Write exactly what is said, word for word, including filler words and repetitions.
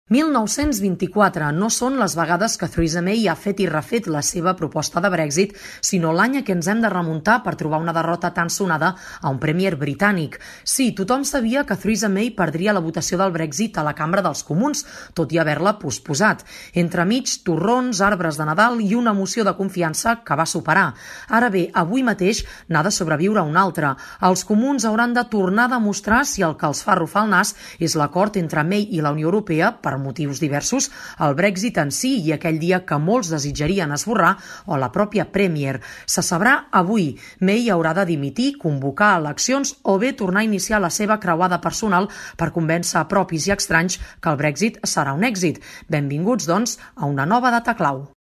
mil nou-cents vint-i-quatre no són les vegades que Theresa May ha fet i refet la seva proposta de Brexit, sinó l'any a què ens hem de remuntar per trobar una derrota tan sonada a un premier britànic. Sí, tothom sabia que Theresa May perdria la votació del Brexit a la Cambra dels Comuns, tot i haver-la posposat. Entremig, torrons, arbres de Nadal i una moció de confiança que va superar. Ara bé, avui mateix n'ha de sobreviure un altre. Els comuns hauran de tornar a demostrar si el que els fa arrufar el nas és l'acord entre May i la Unió Europea per motius diversos, el Brexit en si i aquell dia que molts desitjarien esborrar, o la pròpia Premier. Se sabrà avui. May haurà de dimitir, convocar eleccions o bé tornar a iniciar la seva creuada personal per convèncer a propis i estranys que el Brexit serà un èxit. Benvinguts, doncs, a una nova data clau.